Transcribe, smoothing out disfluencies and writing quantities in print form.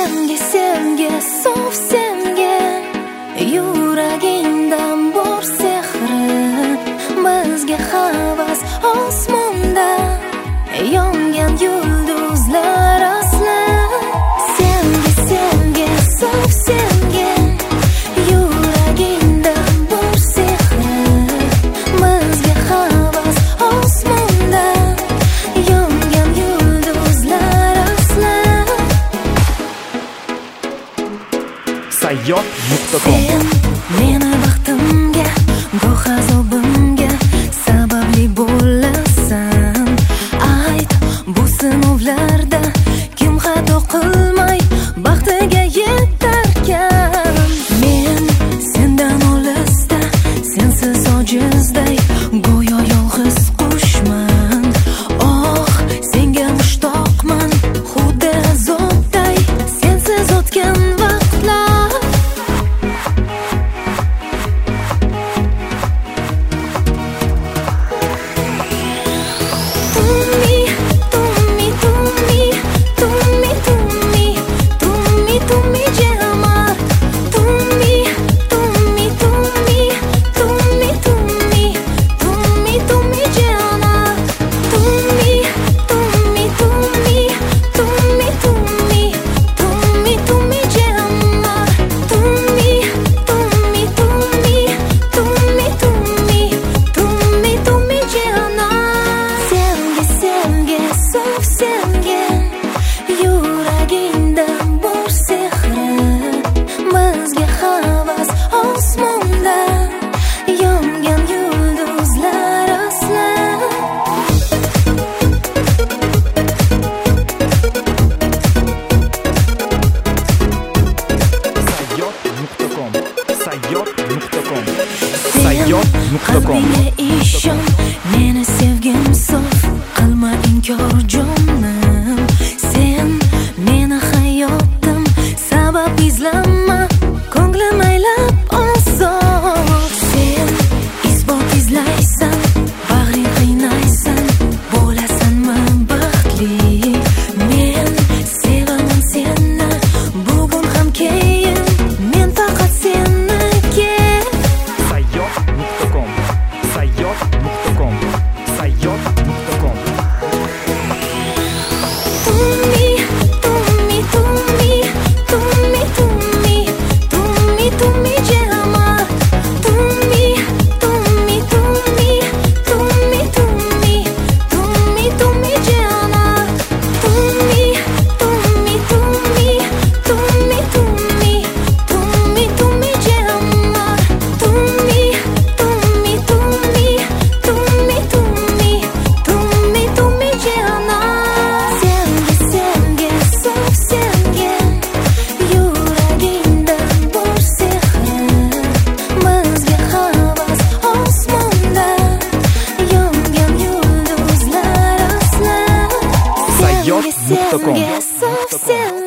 Senga sevgi, sof sevgi, yuragingdan bor sehri. Bizga havas osmonda yongan yulduzlar asli. Senga sevgi, sof sevgi, yuragingdan bor sehri. Bizga havas osmonda yongan yulduzlar asli. Sayyod.com Sen meni baxtimga, goh azobimga sababli bo'lasan. Ayt, bu sinovlarda kim xato qilmay baxtiga yetarkan. Men sendan olisda, sensiz ojizday, go'yo yolg'iz qushman. Oh, senga mushtoqman, xuddi azobday, sensiz o'tgan vaqtlar. Qalbingga ishon, meni sevgim sof, qilma inkor jonim. Sen meni hayotim, sabab izlama, ko'nglim aylab ozoq. Sen isbot izlaysan, bag'ring qiynaysan, bo'lasanmi baxtli. Men sevaman seni, bugun ham keyin, men faqat seniki. Sayyod.com Sayyod.com Sayyod.com Sayyod.com